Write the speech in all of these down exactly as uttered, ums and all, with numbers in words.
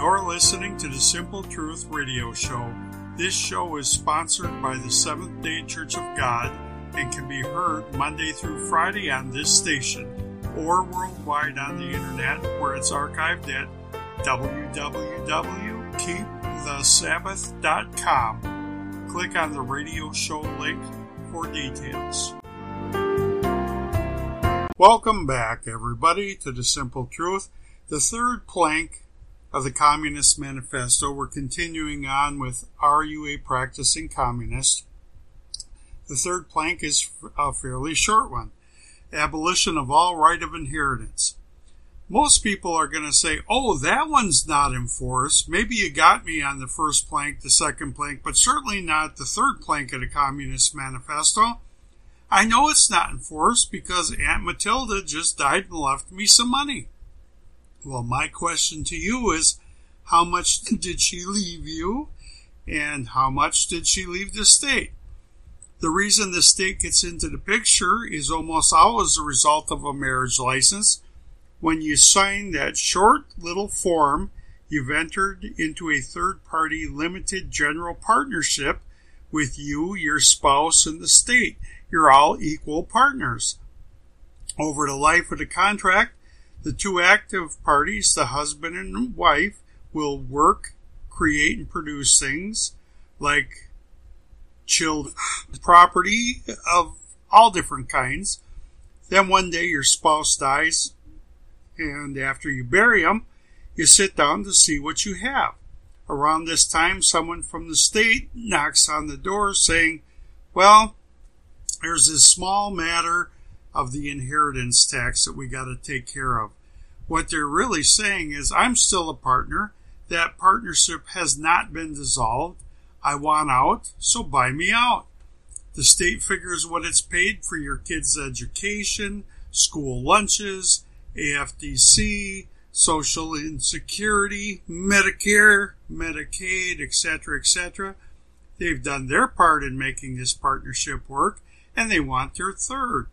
You're listening to the Simple Truth Radio Show. This show is sponsored by the Seventh-day Church of God and can be heard Monday through Friday on this station or worldwide on the internet where it's archived at w w w dot keep the sabbath dot com. Click on the radio show link for details. Welcome back, everybody, to the Simple Truth, the third plank of the Communist Manifesto. We're continuing on with Are You a Practicing Communist? The third plank is a fairly short one. Abolition of all right of inheritance. Most people are going to say, oh, that one's not enforced. Maybe you got me on the first plank, the second plank, but certainly not the third plank of the Communist Manifesto. I know it's not enforced because Aunt Matilda just died and left me some money. Well, my question to you is, how much did she leave you, and how much did she leave the state? The reason the state gets into the picture is almost always the result of a marriage license. When you sign that short little form, you've entered into a third-party limited general partnership with you, your spouse, and the state. You're all equal partners. Over the life of the contract, the two active parties, the husband and wife, will work, create, and produce things like children, property of all different kinds. Then one day your spouse dies, and after you bury him, you sit down to see what you have. Around this time, someone from the state knocks on the door saying, well, there's this small matter of the inheritance tax that we got to take care of. What they're really saying is, I'm still a partner. That partnership has not been dissolved. I want out, so buy me out. The state figures what it's paid for your kids' education, school lunches, A F D C, Social Insecurity, Medicare, Medicaid, et cetera, et cetera. They've done their part in making this partnership work, and they want their third.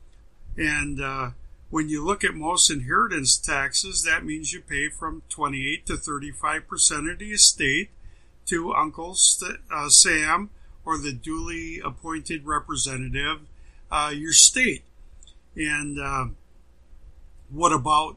And uh, when you look at most inheritance taxes, that means you pay from twenty-eight to thirty-five percent of the estate to Uncle St- uh, Sam or the duly appointed representative, uh, your state. And uh, what about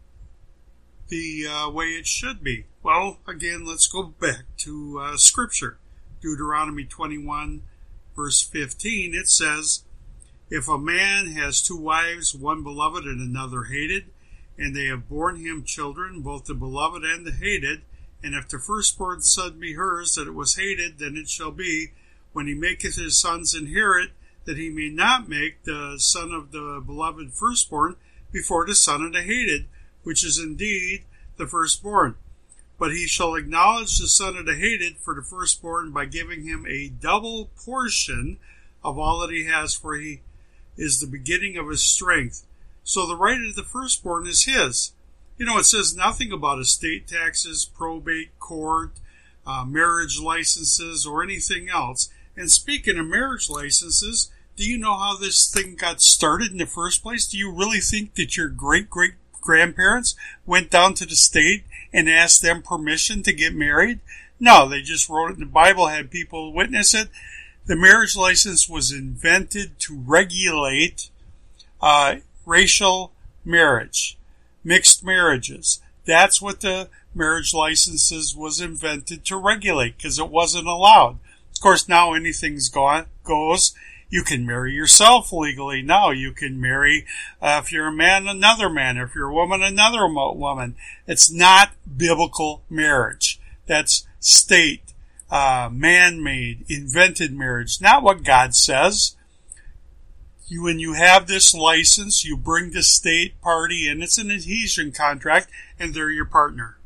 the uh, way it should be? Well, again, let's go back to uh, Scripture. Deuteronomy twenty-one, verse fifteen, it says, if a man has two wives, one beloved and another hated, and they have borne him children, both the beloved and the hated, and if the firstborn son be hers that it was hated, then it shall be, when he maketh his sons inherit, that he may not make the son of the beloved firstborn before the son of the hated, which is indeed the firstborn. But he shall acknowledge the son of the hated for the firstborn by giving him a double portion of all that he has, for he is the beginning of his strength. So the right of the firstborn is his. You know, it says nothing about estate taxes, probate, court, uh, marriage licenses, or anything else. And speaking of marriage licenses, do you know how this thing got started in the first place? Do you really think that your great-great-grandparents went down to the state and asked them permission to get married? No, they just wrote it in the Bible, had people witness it. The marriage license was invented to regulate uh, racial marriage, mixed marriages. That's what the marriage licenses was invented to regulate, because it wasn't allowed. Of course, now anything's gone, goes. You can marry yourself legally now. You can marry, uh, if you're a man, another man. If you're a woman, another woman. It's not biblical marriage. That's state. Uh, man-made, invented marriage, not what God says. You, when you have this license, you bring the state party in. It's an adhesion contract, and they're your partner.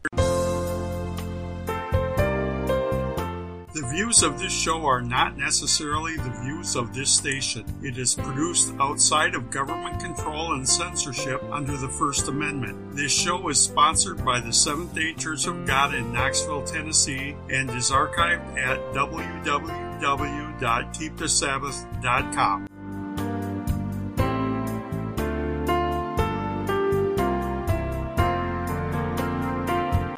The views of this show are not necessarily the views of this station. It is produced outside of government control and censorship under the First Amendment. This show is sponsored by the Seventh-day Church of God in Knoxville, Tennessee, and is archived at w w w dot keep the sabbath dot com.